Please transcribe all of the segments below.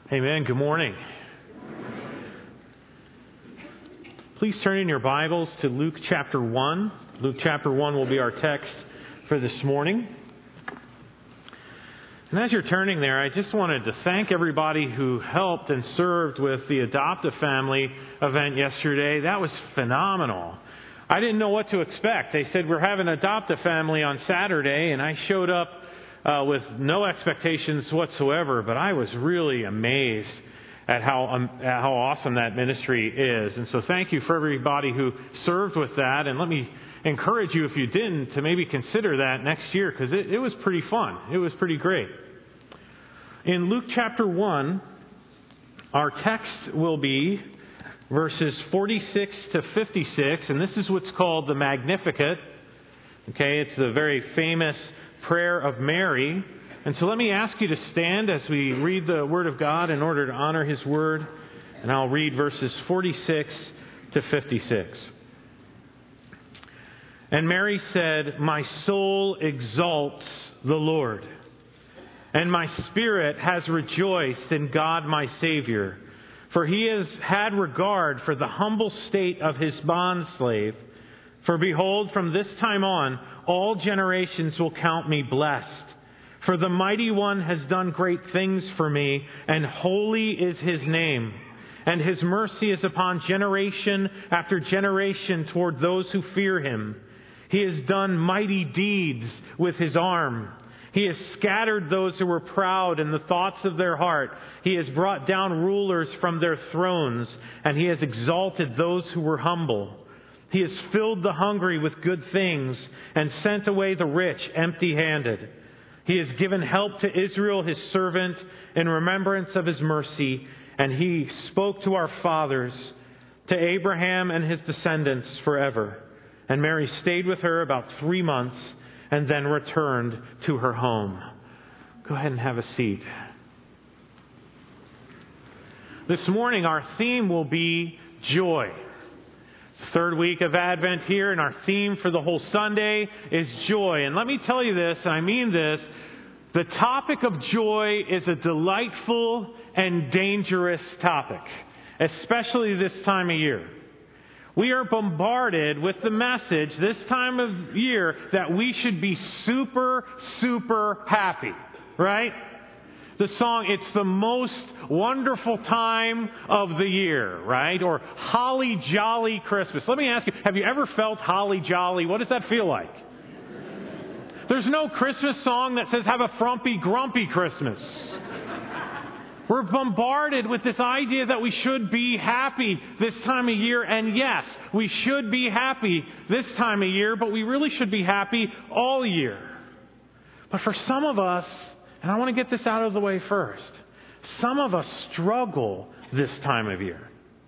Amen. Good morning. Please turn in your Bibles to Luke chapter 1. Luke chapter 1 will be our text for this morning. And as you're turning there, I just wanted to thank everybody who helped and served with the Adopt a Family event yesterday. That was phenomenal. I didn't know what to expect. They said we're having Adopt a Family on Saturday, and I showed up with no expectations whatsoever, but I was really amazed at how awesome that ministry is. And so thank you for everybody who served with that. And let me encourage you, if you didn't, to maybe consider that next year, because it was pretty fun. It was pretty great. In Luke chapter 1, our text will be verses 46 to 56, and this is what's called the Magnificat. Okay, it's the very famous prayer of Mary. And so let me ask you to stand as we read the Word of God in order to honor His Word. And I'll read verses 46 to 56. And Mary said, "My soul exalts the Lord, and my spirit has rejoiced in God my Savior, for He has had regard for the humble state of His bondslave. For behold, from this time on, all generations will count me blessed. For the Mighty One has done great things for me, and holy is His name. And His mercy is upon generation after generation toward those who fear Him. He has done mighty deeds with His arm. He has scattered those who were proud in the thoughts of their heart. He has brought down rulers from their thrones, and He has exalted those who were humble. He has filled the hungry with good things and sent away the rich empty-handed. He has given help to Israel, His servant, in remembrance of His mercy. And He spoke to our fathers, to Abraham and his descendants forever." And Mary stayed with her about 3 months and then returned to her home. Go ahead and have a seat. This morning our theme will be joy. Third week of Advent here, and our theme for the whole Sunday is joy. And let me tell you this, and I mean this, the topic of joy is a delightful and dangerous topic, especially this time of year. We are bombarded with the message this time of year that we should be super, super happy, right? The song, "It's the most wonderful time of the year," right? Or "Holly Jolly Christmas." Let me ask you, have you ever felt holly jolly? What does that feel like? There's no Christmas song that says, "Have a frumpy, grumpy Christmas." We're bombarded with this idea that we should be happy this time of year. And yes, we should be happy this time of year, but we really should be happy all year. But for some of us, and I want to get this out of the way first, some of us struggle this time of year.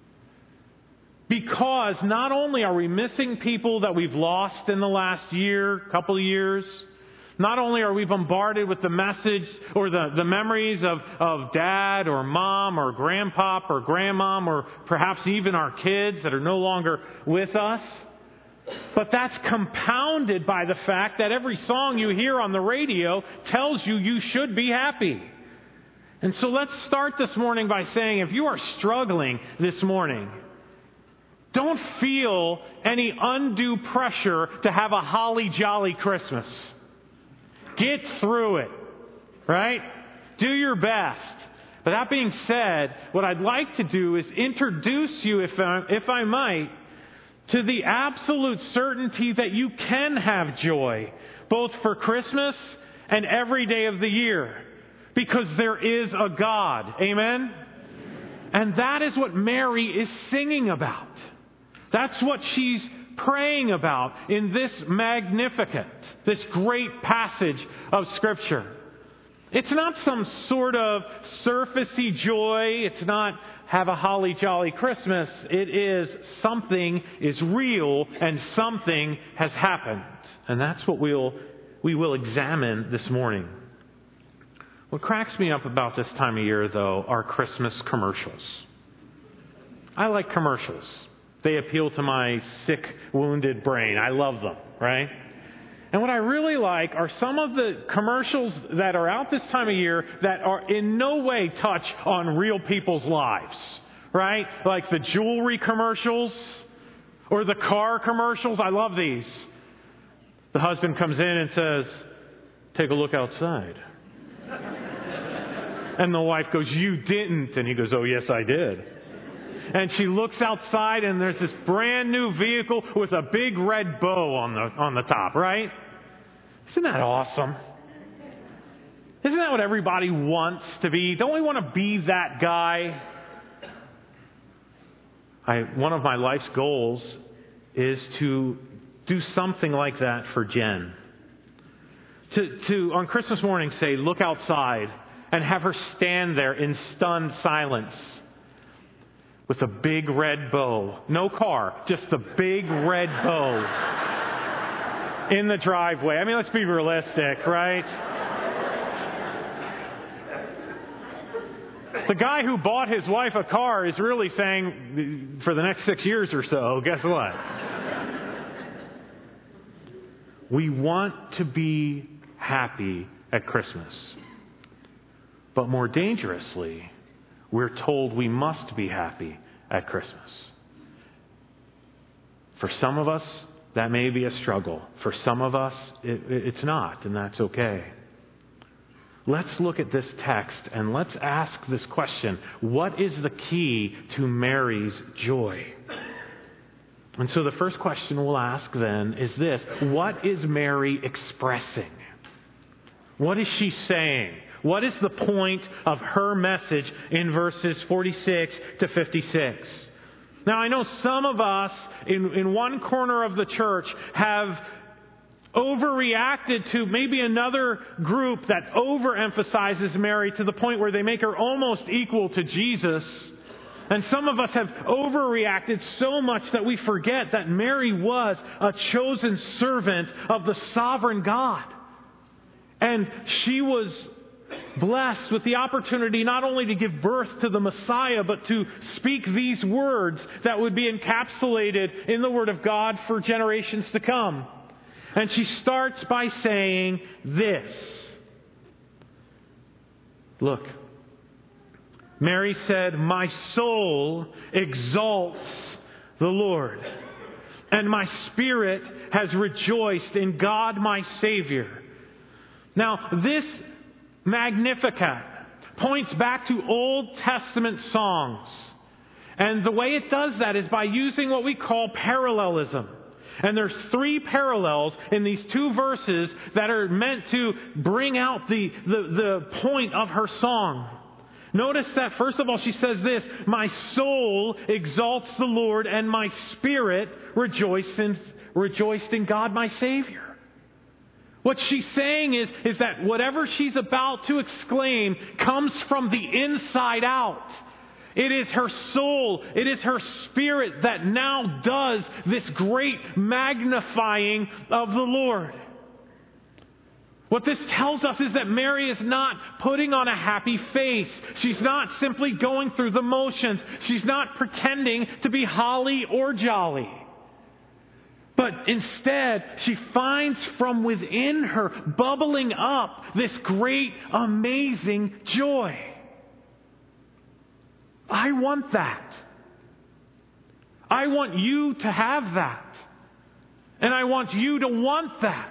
Because not only are we missing people that we've lost in the last year, couple of years, not only are we bombarded with the message or the memories of dad or mom or grandpop or grandmom or perhaps even our kids that are no longer with us, but that's compounded by the fact that every song you hear on the radio tells you you should be happy. And so let's start this morning by saying, if you are struggling this morning, don't feel any undue pressure to have a holly jolly Christmas. Get through it, right? Do your best. But that being said, what I'd like to do is introduce you, if I might, to the absolute certainty that you can have joy, both for Christmas and every day of the year, because there is a God. Amen? And that is what Mary is singing about. That's what she's praying about in this Magnificat, this great passage of Scripture. It's not some sort of surfacey joy. It's not have a holly jolly Christmas. It is something is real and something has happened. And that's what we will examine this morning. What cracks me up about this time of year, though, are Christmas commercials. I like commercials. They appeal to my sick, wounded brain. I love them, right? And what I really like are some of the commercials that are out this time of year that are in no way touch on real people's lives, right? Like the jewelry commercials or the car commercials. I love these. The husband comes in and says, "Take a look outside." And the wife goes, "You didn't." And he goes, "Oh, yes, I did." And she looks outside, and there's this brand new vehicle with a big red bow on the top, right? Isn't that awesome? Isn't that what everybody wants to be? Don't we want to be that guy? One of my life's goals is to do something like that for Jen. To on Christmas morning say, "Look outside," and have her stand there in stunned silence with a big red bow. No car, just a big red bow in the driveway. I mean, let's be realistic, right? The guy who bought his wife a car is really saying, for the next 6 years or so, guess what? We want to be happy at Christmas. But more dangerously, we're told we must be happy at Christmas. For some of us, that may be a struggle. For some of us, it's not, and that's okay. Let's look at this text and let's ask this question. What is the key to Mary's joy? And so the first question we'll ask then is this. What is Mary expressing? What is she saying? What is the point of her message in verses 46 to 56? Now, I know some of us in one corner of the church have overreacted to maybe another group that overemphasizes Mary to the point where they make her almost equal to Jesus. And some of us have overreacted so much that we forget that Mary was a chosen servant of the sovereign God. And she was blessed with the opportunity not only to give birth to the Messiah, but to speak these words that would be encapsulated in the Word of God for generations to come. And she starts by saying this. Look, Mary said, "My soul exalts the Lord, and my spirit has rejoiced in God my Savior." Now, this Magnificat points back to Old Testament songs. And the way it does that is by using what we call parallelism. And there's 3 parallels in these 2 verses that are meant to bring out the point of her song. Notice that, first of all, she says this, "My soul exalts the Lord, and my spirit rejoiced in God my Savior." What she's saying is that whatever she's about to exclaim comes from the inside out. It is her soul, it is her spirit that now does this great magnifying of the Lord. What this tells us is that Mary is not putting on a happy face. She's not simply going through the motions. She's not pretending to be holly or jolly. But instead, she finds from within her bubbling up this great, amazing joy. I want that. I want you to have that. And I want you to want that.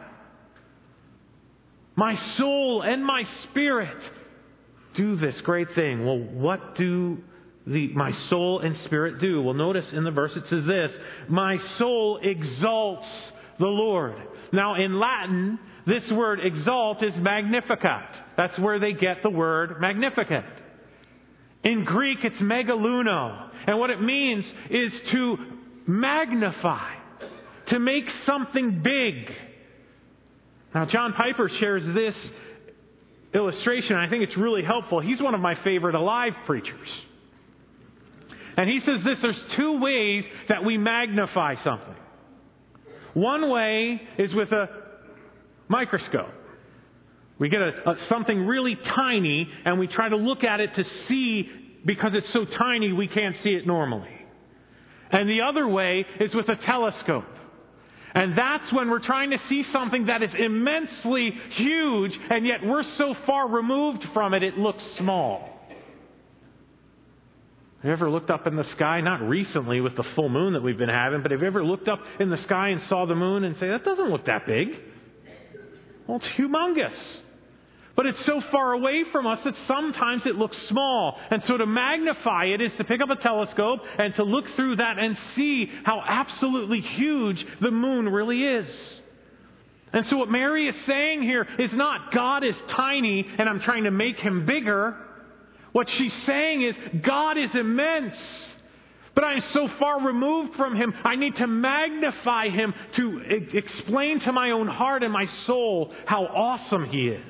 My soul and my spirit do this great thing. Well, what do my soul and spirit do? Well, notice in the verse it says this, "My soul exalts the Lord." Now, in Latin, this word exalt is magnificat. That's where they get the word Magnificat. In Greek, it's megaluno. And what it means is to magnify, to make something big. Now, John Piper shares this illustration. I think it's really helpful. He's one of my favorite alive preachers. And he says this, there's 2 ways that we magnify something. One way is with a microscope. We get something really tiny and we try to look at it to see, because it's so tiny we can't see it normally. And the other way is with a telescope. And that's when we're trying to see something that is immensely huge, and yet we're so far removed from it, it looks small. Have you ever looked up in the sky? Not recently with the full moon that we've been having, but have you ever looked up in the sky and saw the moon and say, that doesn't look that big? Well, it's humongous. But it's so far away from us that sometimes it looks small. And so to magnify it is to pick up a telescope and to look through that and see how absolutely huge the moon really is. And so what Mary is saying here is not God is tiny and I'm trying to make him bigger. What she's saying is God is immense. But I am so far removed from him, I need to magnify him to explain to my own heart and my soul how awesome he is.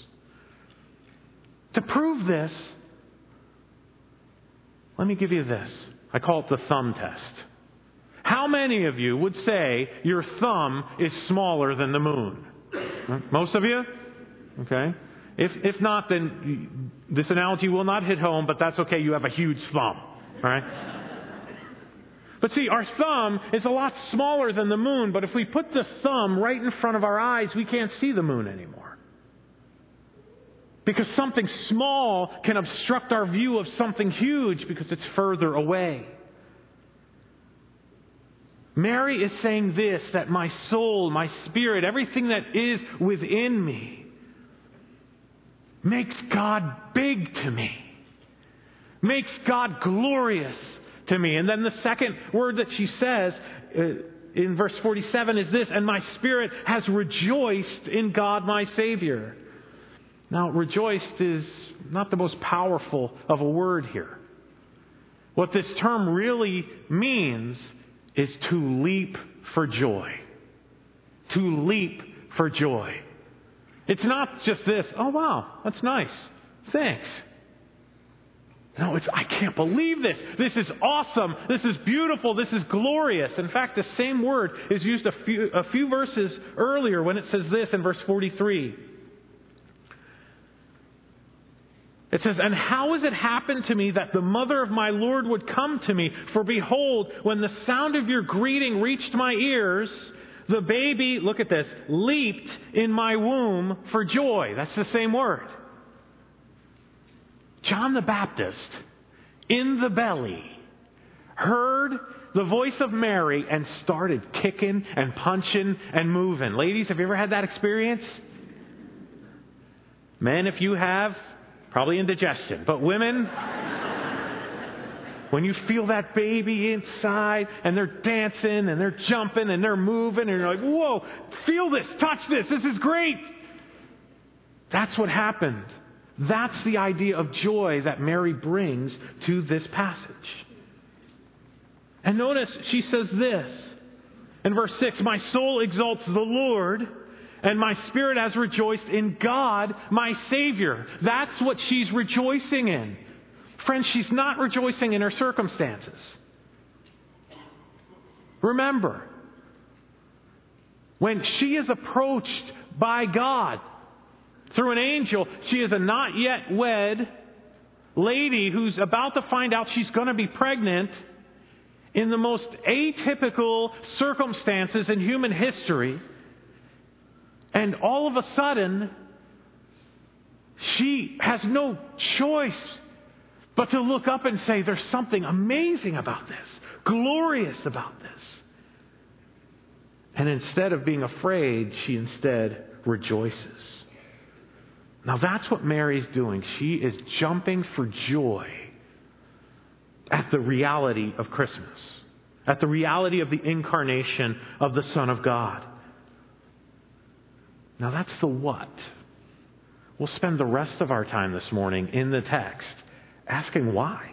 To prove this, let me give you this. I call it the thumb test. How many of you would say your thumb is smaller than the moon? Most of you? Okay. If not, then this analogy will not hit home, but that's okay. You have a huge thumb. All right? But see, our thumb is a lot smaller than the moon, but if we put the thumb right in front of our eyes, we can't see the moon anymore. Because something small can obstruct our view of something huge because it's further away. Mary is saying this, that my soul, my spirit, everything that is within me makes God big to me. Makes God glorious to me. And then the second word that she says in verse 47 is this, and my spirit has rejoiced in God my Savior. Now, rejoiced is not the most powerful of a word here. What this term really means is to leap for joy. To leap for joy. It's not just this, oh wow, that's nice. Thanks. No, it's, I can't believe this. This is awesome. This is beautiful. This is glorious. In fact, the same word is used a few verses earlier when it says this in verse 43. It says, and how has it happened to me that the mother of my Lord would come to me? For behold, when the sound of your greeting reached my ears, the baby, look at this, leaped in my womb for joy. That's the same word. John the Baptist, in the belly, heard the voice of Mary and started kicking and punching and moving. Ladies, have you ever had that experience? Men, if you have, probably indigestion. But women, when you feel that baby inside and they're dancing and they're jumping and they're moving and you're like, whoa, feel this, touch this is great. That's what happened. That's the idea of joy that Mary brings to this passage. And notice she says this in verse 6, my soul exalts the Lord, and my spirit has rejoiced in God, my Savior. That's what she's rejoicing in. Friends, she's not rejoicing in her circumstances. Remember, when she is approached by God through an angel, she is a not yet wed lady who's about to find out she's going to be pregnant in the most atypical circumstances in human history. And all of a sudden, she has no choice but to look up and say, there's something amazing about this, glorious about this. And instead of being afraid, she instead rejoices. Now that's what Mary's doing. She is jumping for joy at the reality of Christmas, at the reality of the incarnation of the Son of God. Now that's the what. We'll spend the rest of our time this morning in the text asking why.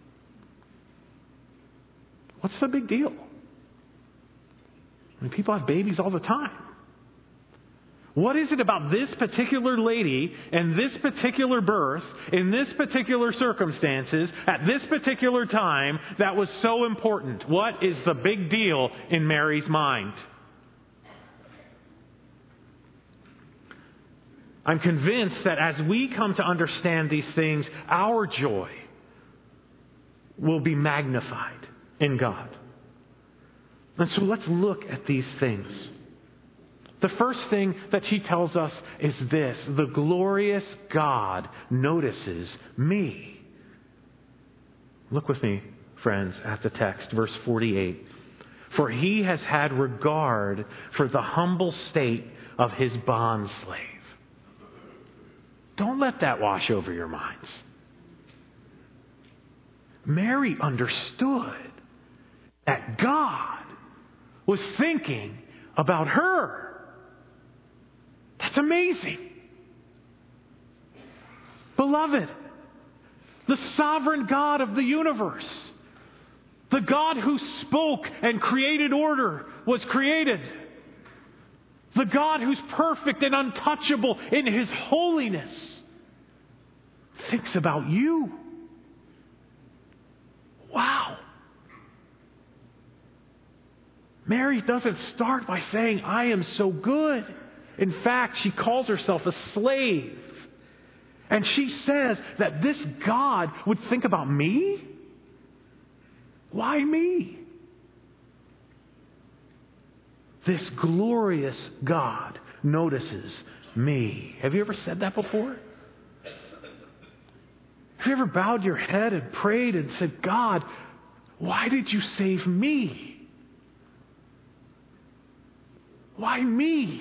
What's the big deal? I mean, people have babies all the time. What is it about this particular lady and this particular birth, in this particular circumstances, at this particular time, that was so important? What is the big deal in Mary's mind? I'm convinced that as we come to understand these things, our joy will be magnified in God. And so let's look at these things. The first thing that she tells us is this: the glorious God notices me. Look with me, friends, at the text, verse 48. For he has had regard for the humble state of his bondslave. Don't let that wash over your minds. Mary understood that God was thinking about her. That's amazing. Beloved, the sovereign God of the universe, the God who spoke and created order, was created. The God who's perfect and untouchable in His holiness thinks about you. Wow. Mary doesn't start by saying, I am so good. In fact, she calls herself a slave. And she says that this God would think about me? Why me? This glorious God notices me. Have you ever said that before? Have you ever bowed your head and prayed and said, God, why did you save me? Why me?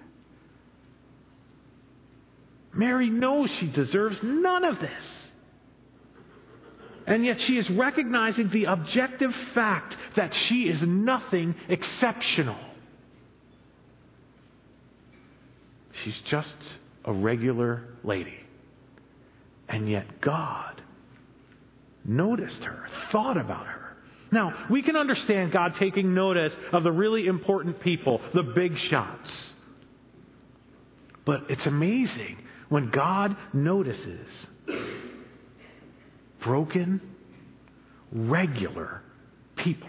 Mary knows she deserves none of this. And yet she is recognizing the objective fact that she is nothing exceptional. She's just a regular lady. And yet God noticed her, thought about her. Now, we can understand God taking notice of the really important people, the big shots. But it's amazing when God notices broken, regular people.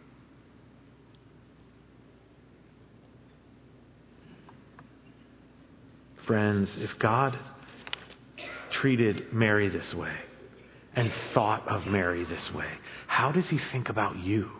Friends, if God treated Mary this way and thought of Mary this way, how does He think about you?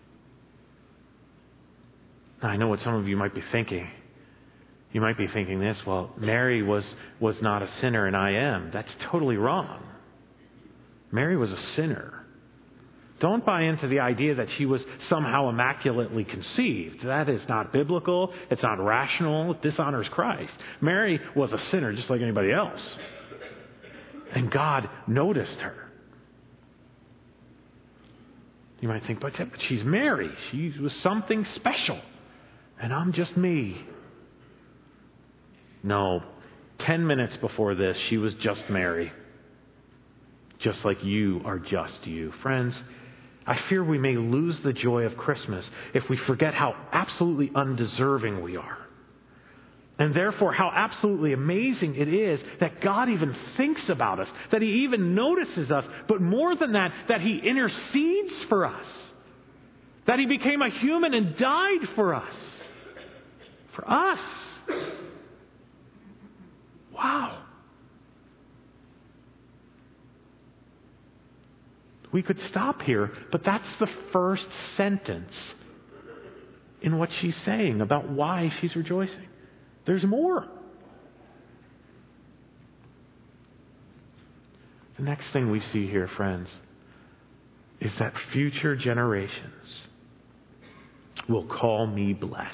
Now, I know what some of you might be thinking. You might be thinking this, well, Mary was not a sinner and I am. That's totally wrong. Mary was a sinner. Don't buy into the idea that she was somehow immaculately conceived. That is not biblical. It's not rational. It dishonors Christ. Mary was a sinner just like anybody else. And God noticed her. You might think, but she's Mary. She was something special. And I'm just me. No, 10 minutes before this, she was just Mary. Just like you are just you. Friends, I fear we may lose the joy of Christmas if we forget how absolutely undeserving we are. And therefore, how absolutely amazing it is that God even thinks about us, that He even notices us, but more than that, that He intercedes for us. That He became a human and died for us. For us. Wow. We could stop here, but that's the first sentence in what she's saying about why she's rejoicing. There's more. The next thing we see here, friends, is that future generations will call me blessed.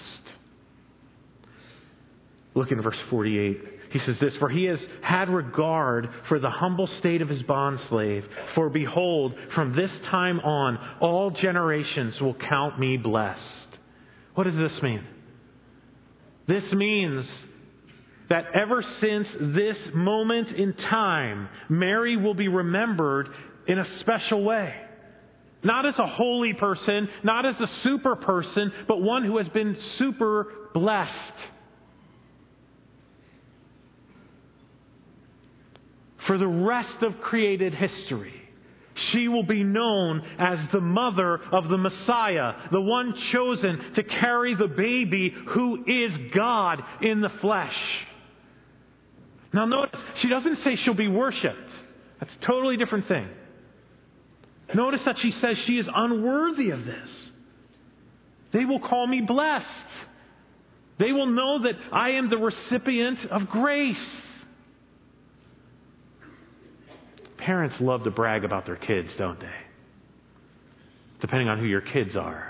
Look in verse 48. He says this, for he has had regard for the humble state of his bondslave. For behold, from this time on, all generations will count me blessed. What does this mean? This means that ever since this moment in time, Mary will be remembered in a special way. Not as a holy person, not as a super person, but one who has been super blessed. For the rest of created history, she will be known as the mother of the Messiah, the one chosen to carry the baby who is God in the flesh. Now notice, she doesn't say she'll be worshipped. That's a totally different thing. Notice that she says she is unworthy of this. They will call me blessed. They will know that I am the recipient of grace. Parents love to brag about their kids, don't they? Depending on who your kids are.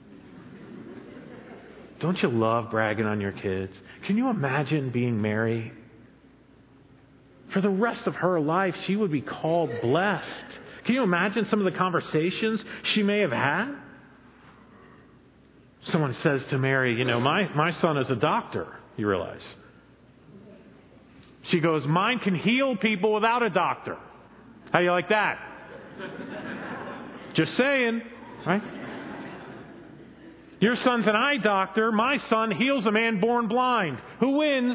Don't you love bragging on your kids? Can you imagine being Mary? For the rest of her life, she would be called blessed. Can you imagine some of the conversations she may have had? Someone says to Mary, my son is a doctor, you realize. She goes, mine can heal people without a doctor. How do you like that? Just saying, right? Your son's an eye doctor. My son heals a man born blind. Who wins?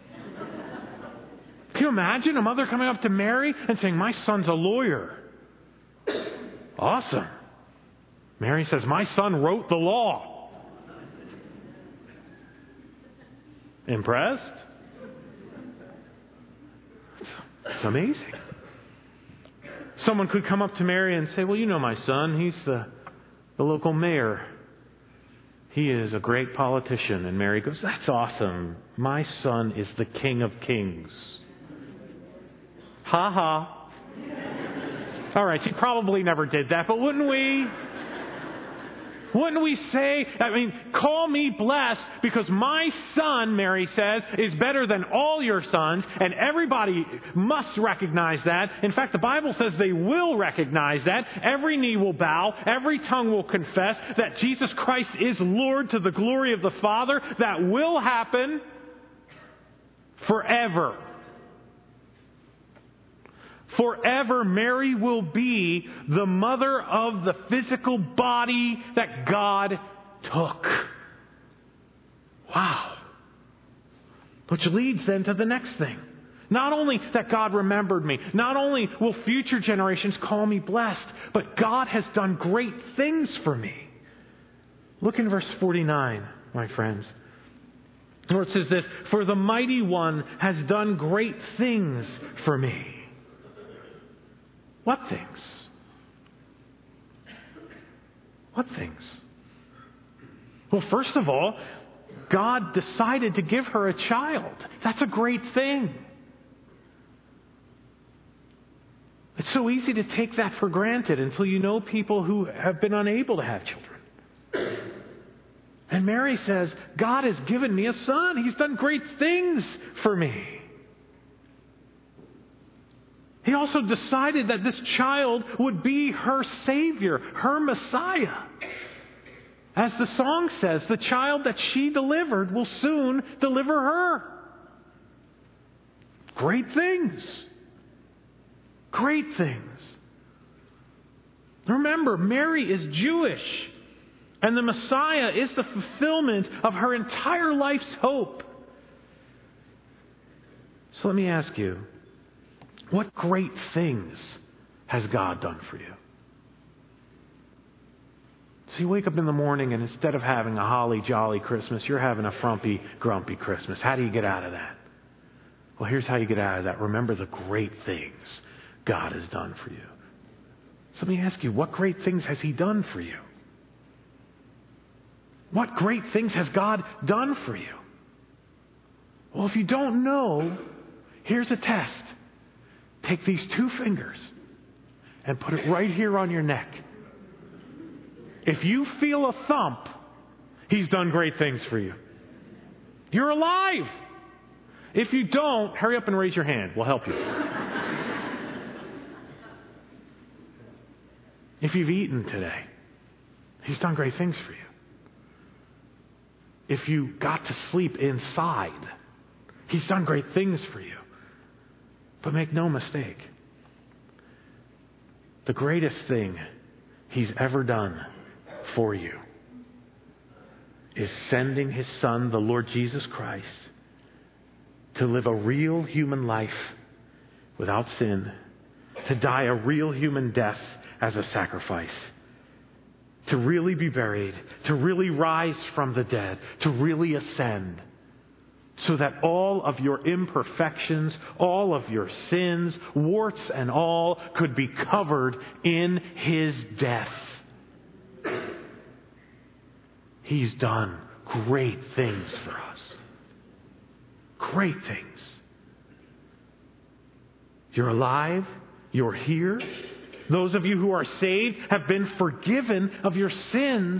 Can you imagine a mother coming up to Mary and saying, my son's a lawyer? Awesome. Mary says, my son wrote the law. Impressed? It's amazing. Someone could come up to Mary and say, well, you know my son. He's the local mayor. He is a great politician. And Mary goes, that's awesome. My son is the King of Kings. Ha ha. All right, she probably never did that, but wouldn't we? Wouldn't we say, call me blessed because my son, Mary says, is better than all your sons, and everybody must recognize that. In fact, the Bible says they will recognize that. Every knee will bow, every tongue will confess that Jesus Christ is Lord to the glory of the Father. That will happen forever. Forever, Mary will be the mother of the physical body that God took. Wow. Which leads then to the next thing. Not only that God remembered me, not only will future generations call me blessed, but God has done great things for me. Look in verse 49, my friends. Where it says this, for the Mighty One has done great things for me. What things? What things? Well, first of all, God decided to give her a child. That's a great thing. It's so easy to take that for granted until you know people who have been unable to have children. And Mary says, God has given me a son. He's done great things for me. He also decided that this child would be her Savior, her Messiah. As the song says, the child that she delivered will soon deliver her. Great things. Great things. Remember, Mary is Jewish, and the Messiah is the fulfillment of her entire life's hope. So let me ask you, what great things has God done for you? So you wake up in the morning and instead of having a holly jolly Christmas, you're having a frumpy, grumpy Christmas. How do you get out of that? Well, here's how you get out of that. Remember the great things God has done for you. So let me ask you, what great things has He done for you? What great things has God done for you? Well, if you don't know, here's a test. Take these two fingers and put it right here on your neck. If you feel a thump, He's done great things for you. You're alive. If you don't, hurry up and raise your hand. We'll help you. If you've eaten today, He's done great things for you. If you got to sleep inside, He's done great things for you. But make no mistake, the greatest thing He's ever done for you is sending His Son, the Lord Jesus Christ, to live a real human life without sin, to die a real human death as a sacrifice, to really be buried, to really rise from the dead, to really ascend, so that all of your imperfections, all of your sins, warts and all, could be covered in His death. He's done great things for us. Great things. You're alive. You're here. Those of you who are saved have been forgiven of your sins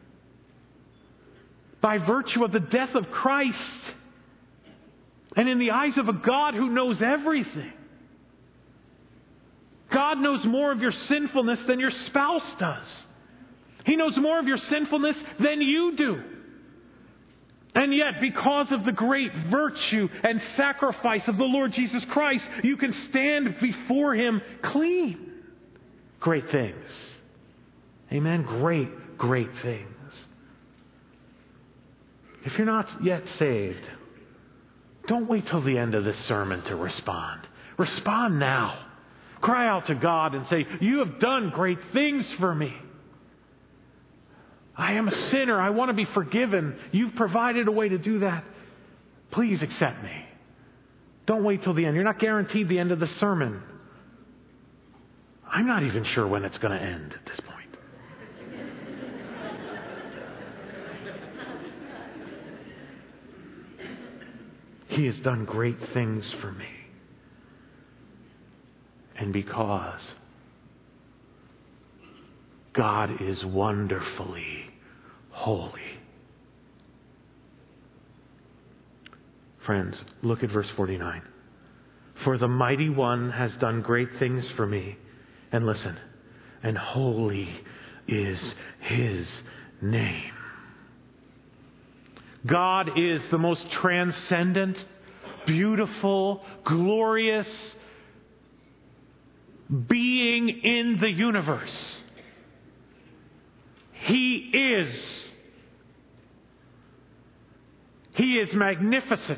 by virtue of the death of Christ. And in the eyes of a God who knows everything. God knows more of your sinfulness than your spouse does. He knows more of your sinfulness than you do. And yet, because of the great virtue and sacrifice of the Lord Jesus Christ, you can stand before Him clean. Great things. Amen? Great, great things. If you're not yet saved, don't wait till the end of this sermon to respond. Respond now. Cry out to God and say, you have done great things for me. I am a sinner. I want to be forgiven. You've provided a way to do that. Please accept me. Don't wait till the end. You're not guaranteed the end of the sermon. I'm not even sure when it's going to end at this point. He has done great things for me. And because God is wonderfully holy. Friends, look at verse 49. For the Mighty One has done great things for me. And listen, and holy is His name. God is the most transcendent, beautiful, glorious being in the universe. He is. He is magnificent.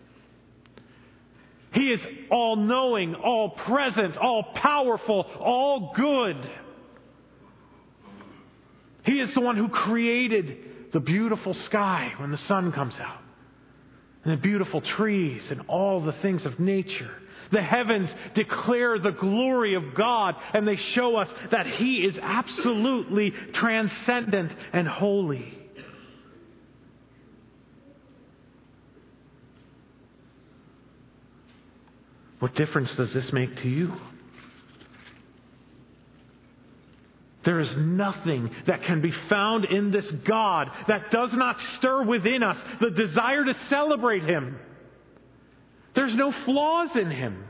He is all-knowing, all-present, all-powerful, all-good. He is the one who created the beautiful sky when the sun comes out, and the beautiful trees and all the things of nature. The heavens declare the glory of God, and they show us that He is absolutely transcendent and holy. What difference does this make to you? There is nothing that can be found in this God that does not stir within us the desire to celebrate Him. There's no flaws in Him.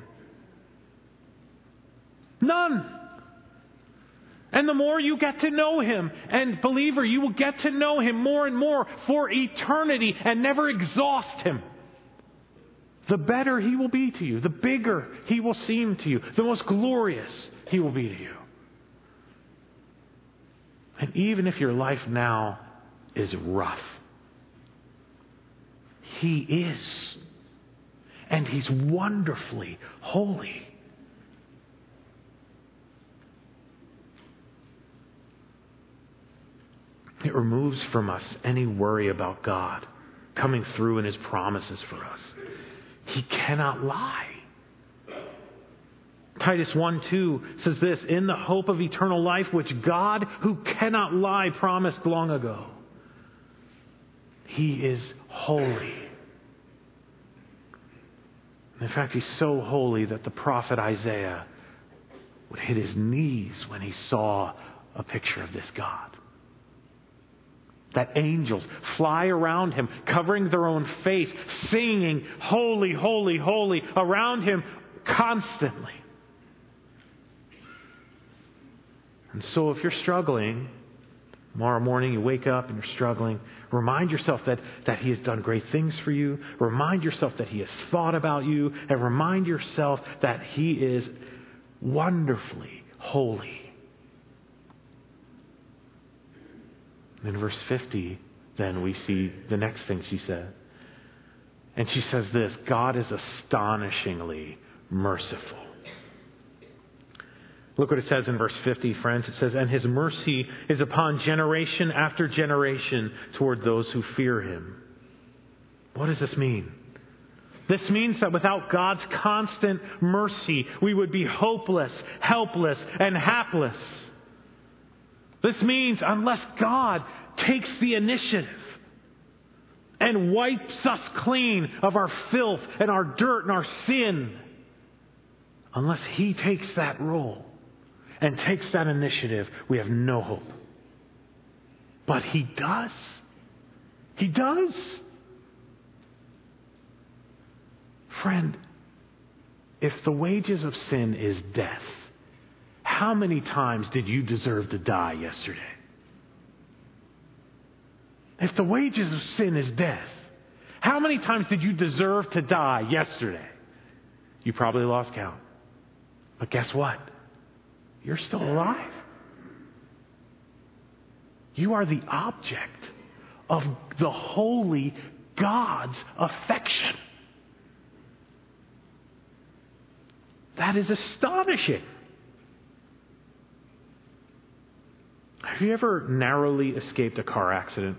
None. And the more you get to know Him, and believer, you will get to know Him more and more for eternity and never exhaust Him. The better He will be to you, the bigger He will seem to you, the most glorious He will be to you. And even if your life now is rough, He is. And He's wonderfully holy. It removes from us any worry about God coming through in His promises for us. He cannot lie. Titus 1:2 says this, in the hope of eternal life, which God, who cannot lie, promised long ago. He is holy. In fact, He's so holy that the prophet Isaiah would hit his knees when he saw a picture of this God. That angels fly around Him, covering their own face, singing, holy, holy, holy, around Him constantly. And so if you're struggling, tomorrow morning you wake up and you're struggling, remind yourself that He has done great things for you. Remind yourself that He has thought about you. And remind yourself that He is wonderfully holy. In verse 50, then we see the next thing she said. And she says this, God is astonishingly merciful. Look what it says in verse 50, friends. It says, and His mercy is upon generation after generation toward those who fear Him. What does this mean? This means that without God's constant mercy, we would be hopeless, helpless, and hapless. This means unless God takes the initiative and wipes us clean of our filth and our dirt and our sin, unless He takes that role and takes that initiative, we have no hope. But He does. He does. Friend, if the wages of sin is death, how many times did you deserve to die yesterday? If the wages of sin is death, how many times did you deserve to die yesterday? You probably lost count. But guess what? You're still alive. You are the object of the holy God's affection. That is astonishing. Have you ever narrowly escaped a car accident?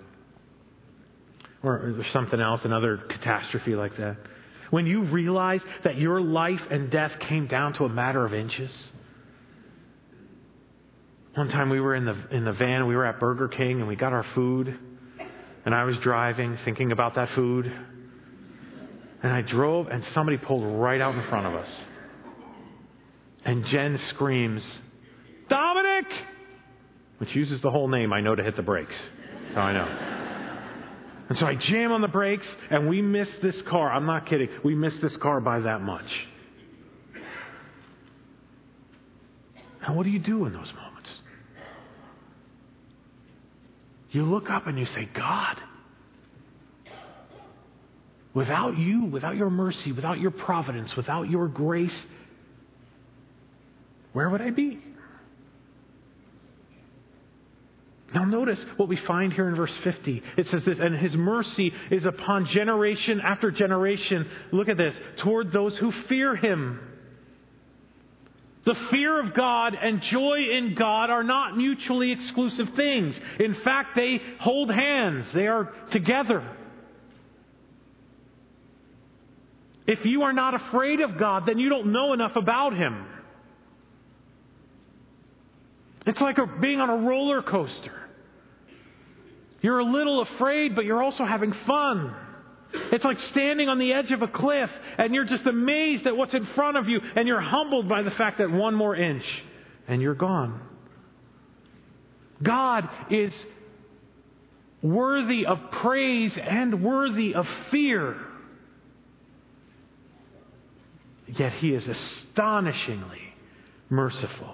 Or something else, another catastrophe like that? When you realize that your life and death came down to a matter of inches? One time we were in the van, we were at Burger King, and we got our food. And I was driving, thinking about that food. And I drove, and somebody pulled right out in front of us. And Jen screams, "Dominic!" Which uses the whole name, I know, to hit the brakes. So I know. And so I jam on the brakes, and we missed this car. I'm not kidding. We missed this car by that much. And what do you do in those moments? You look up and you say, God, without you, without your mercy, without your providence, without your grace, where would I be? Now notice what we find here in verse 50. It says this, and His mercy is upon generation after generation. Look at this. Toward those who fear Him. The fear of God and joy in God are not mutually exclusive things. In fact, they hold hands. They are together. If you are not afraid of God, then you don't know enough about Him. It's like being on a roller coaster. You're a little afraid, but you're also having fun. It's like standing on the edge of a cliff, and you're just amazed at what's in front of you, and you're humbled by the fact that one more inch, and you're gone. God is worthy of praise and worthy of fear. Yet He is astonishingly merciful.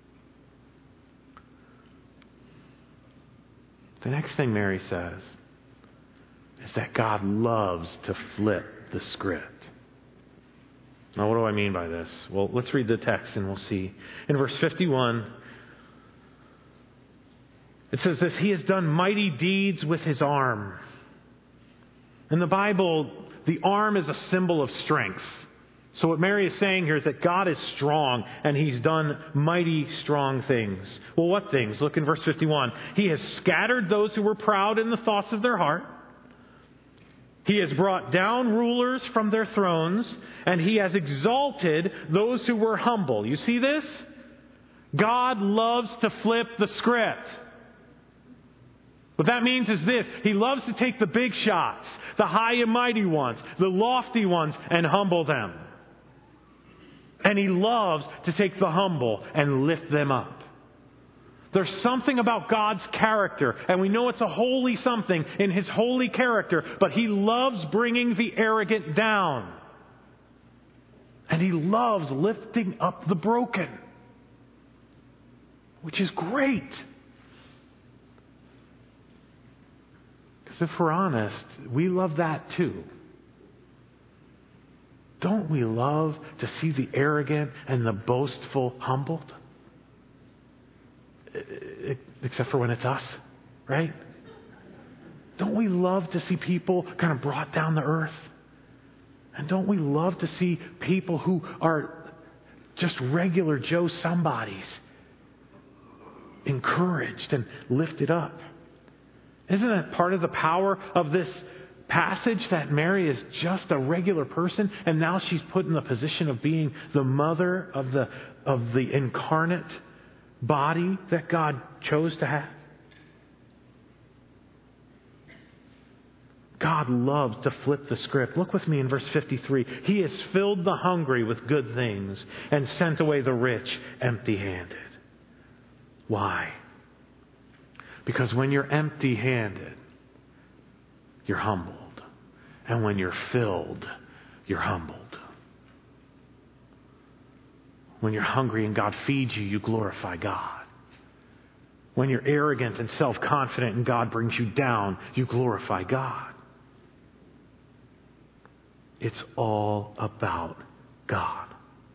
The next thing Mary says is that God loves to flip the script. Now, what do I mean by this? Well, let's read the text and we'll see. In verse 51, it says this, He has done mighty deeds with His arm. In the Bible, the arm is a symbol of strength. So what Mary is saying here is that God is strong and He's done mighty strong things. Well, what things? Look in verse 51. He has scattered those who were proud in the thoughts of their heart. He has brought down rulers from their thrones, and He has exalted those who were humble. You see this? God loves to flip the script. What that means is this. He loves to take the big shots, the high and mighty ones, the lofty ones, and humble them. And He loves to take the humble and lift them up. There's something about God's character, and we know it's a holy something in His holy character, but He loves bringing the arrogant down. And He loves lifting up the broken, which is great. Because if we're honest, we love that too. Don't we love to see the arrogant and the boastful humbled? Except for when it's us, right? Don't we love to see people kind of brought down to earth? And don't we love to see people who are just regular Joe somebodies encouraged and lifted up? Isn't that part of the power of this passage, that Mary is just a regular person, and now she's put in the position of being the mother of the incarnate body that God chose to have? God loves to flip the script. Look with me in verse 53. He has filled the hungry with good things and sent away the rich empty-handed. Why? Because when you're empty-handed, you're humbled. And when you're filled, you're humbled. When you're hungry and God feeds you, you glorify God. When you're arrogant and self-confident and God brings you down, you glorify God. It's all about God.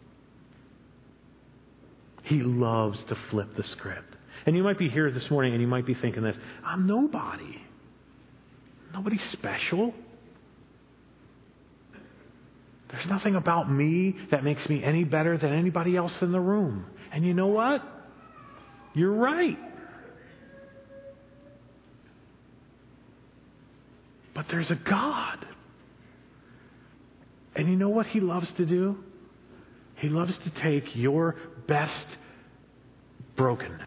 He loves to flip the script. And you might be here this morning and you might be thinking this, I'm nobody. Nobody's special. There's nothing about me that makes me any better than anybody else in the room. And you know what? You're right. But there's a God. And you know what He loves to do? He loves to take your best brokenness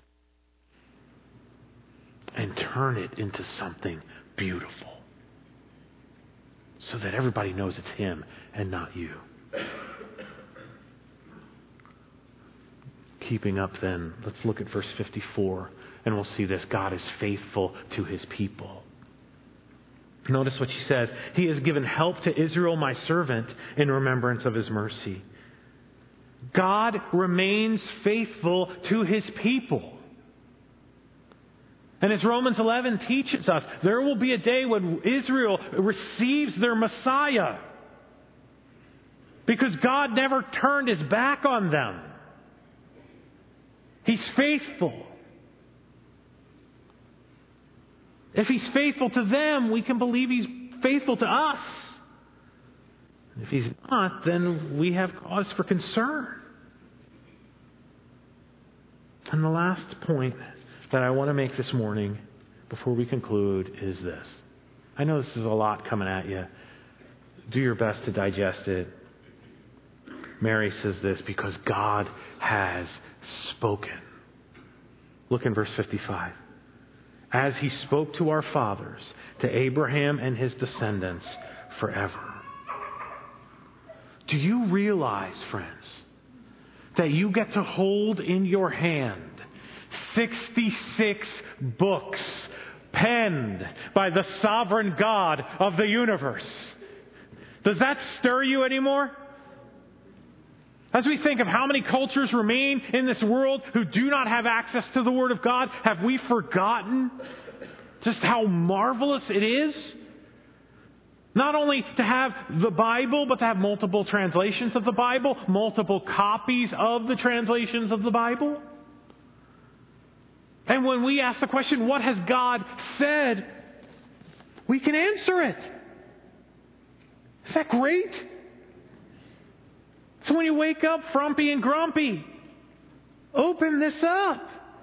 and turn it into something beautiful. So that everybody knows it's Him and not you. Keeping up then, let's look at verse 54 and we'll see this. God is faithful to His people. Notice what she says. He has given help to Israel, my servant, in remembrance of His mercy. God remains faithful to His people. And as Romans 11 teaches us, there will be a day when Israel receives their Messiah. Because God never turned His back on them. He's faithful. If He's faithful to them, we can believe He's faithful to us. If He's not, then we have cause for concern. And the last point that I want to make this morning before we conclude is this. I know this is a lot coming at you. Do your best to digest it. Mary says this, because God has spoken. Look in verse 55. As He spoke to our fathers, to Abraham and his descendants forever. Do you realize, friends, that you get to hold in your hand 66 books penned by the sovereign God of the universe? Does that stir you anymore? As we think of how many cultures remain in this world who do not have access to the Word of God, have we forgotten just how marvelous it is? Not only to have the Bible, but to have multiple translations of the Bible, multiple copies of the translations of the Bible. And when we ask the question, what has God said? We can answer it. Is that great? So when you wake up frumpy and grumpy, open this up.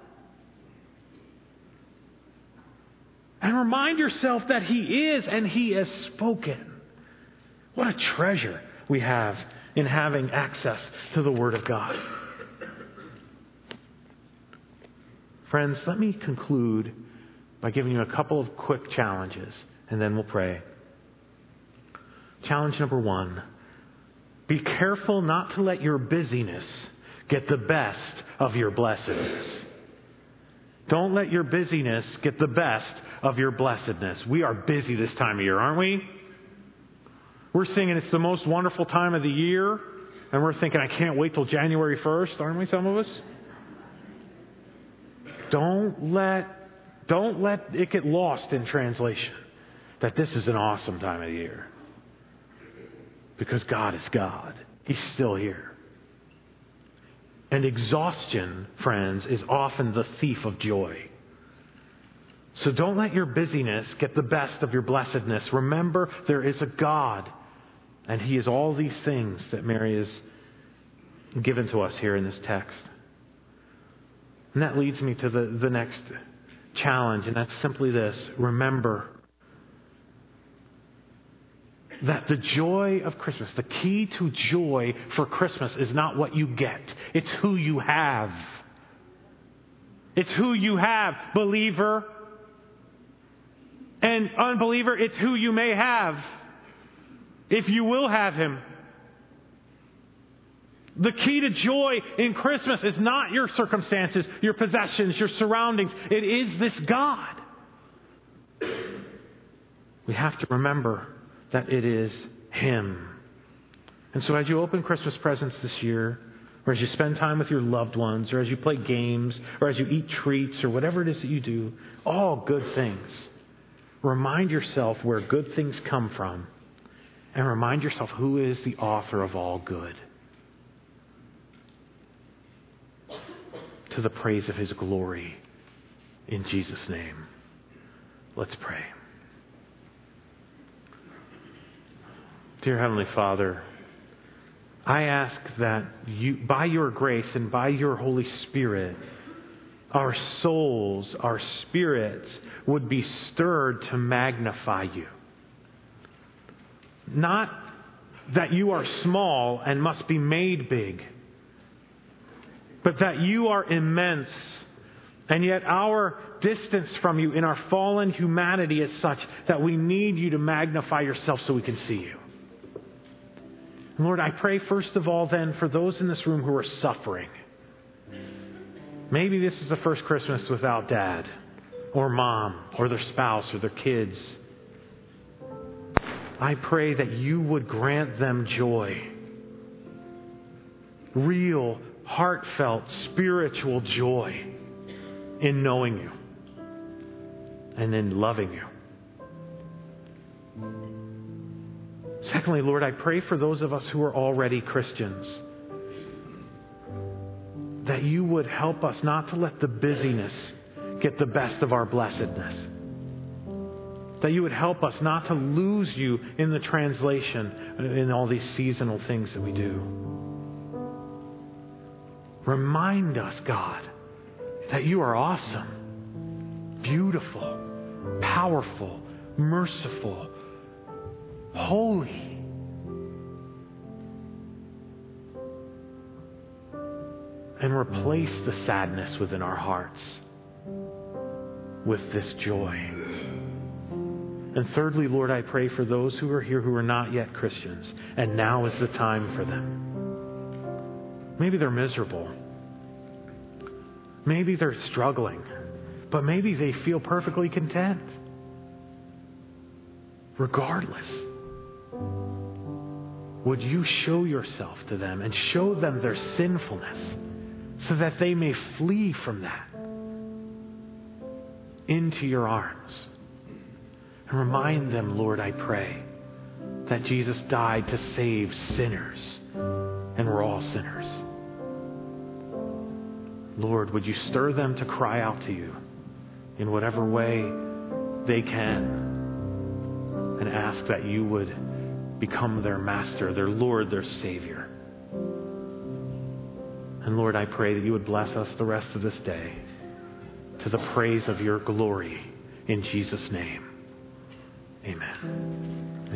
And remind yourself that He is and He has spoken. What a treasure we have in having access to the Word of God. Friends, let me conclude by giving you a couple of quick challenges, and then we'll pray. Challenge number 1. Be careful not to let your busyness get the best of your blessedness. Don't let your busyness get the best of your blessedness. We are busy this time of year, aren't we? We're singing it's the most wonderful time of the year, and we're thinking, I can't wait till January 1st, aren't we, some of us? Don't let it get lost in translation that this is an awesome time of the year. Because God is God. He's still here. And exhaustion, friends, is often the thief of joy. So don't let your busyness get the best of your blessedness. Remember, there is a God, and He is all these things that Mary has given to us here in this text. And that leads me to the next challenge, and that's simply this. Remember that the joy of Christmas, the key to joy for Christmas is not what you get. It's who you have. It's who you have, believer. And unbeliever, it's who you may have if you will have Him. The key to joy in Christmas is not your circumstances, your possessions, your surroundings. It is this God. We have to remember that it is Him. And so as you open Christmas presents this year, or as you spend time with your loved ones, or as you play games, or as you eat treats, or whatever it is that you do, all good things. Remind yourself where good things come from, and remind yourself who is the author of all good, to the praise of His glory. In Jesus' name, let's pray. Dear Heavenly Father, I ask that you, by your grace and by your Holy Spirit, our souls, our spirits would be stirred to magnify you. Not that you are small and must be made big, but that you are immense, and yet our distance from you in our fallen humanity is such that we need you to magnify yourself so we can see you. And Lord, I pray first of all then for those in this room who are suffering. Maybe this is the first Christmas without dad or mom or their spouse or their kids. I pray that you would grant them joy. Real, heartfelt, spiritual joy in knowing you and in loving you. Secondly, Lord, I pray for those of us who are already Christians, that you would help us not to let the busyness get the best of our blessedness. That you would help us not to lose you in the translation in all these seasonal things that we do. Remind us, God, that you are awesome, beautiful, powerful, merciful, holy. And replace the sadness within our hearts with this joy. And thirdly, Lord, I pray for those who are here who are not yet Christians, and now is the time for them. Maybe they're miserable. Maybe they're struggling. But maybe they feel perfectly content. Regardless, would you show yourself to them and show them their sinfulness so that they may flee from that into your arms? And remind them, Lord, I pray, that Jesus died to save sinners, and we're all sinners. Lord, would you stir them to cry out to you in whatever way they can, and ask that you would become their master, their Lord, their Savior. And Lord, I pray that you would bless us the rest of this day to the praise of your glory. In Jesus' name, amen.